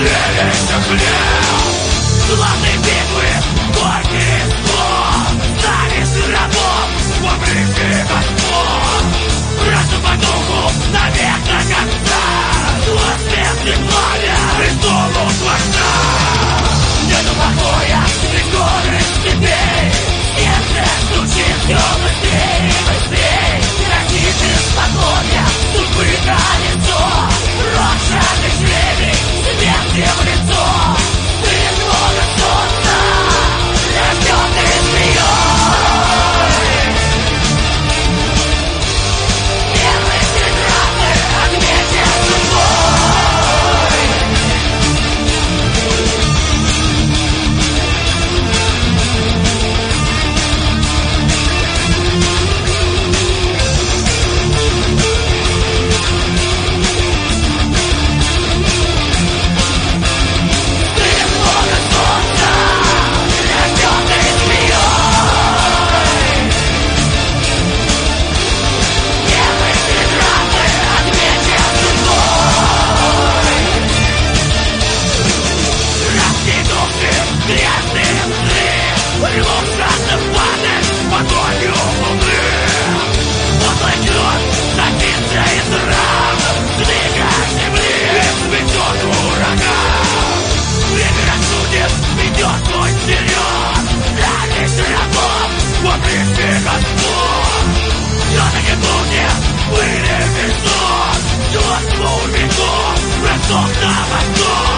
Зрелище хлеб, славной битвы, горький исход. Станешь рабом в облике Господь. Разум по духу навек до конца. Воскресный пламя Христову Творца. Нету покоя, ты горы степей. Сердце стучит все быстрей и быстрей. Родители спокойно, судьбы колесо. Рожаный жребий, смерти в лицо. Ты много солнца, рожденный змеей. Первый прекрасный отметен судьбой. Все-таки будет вылез из сон. Чувству веков, бросок на восток.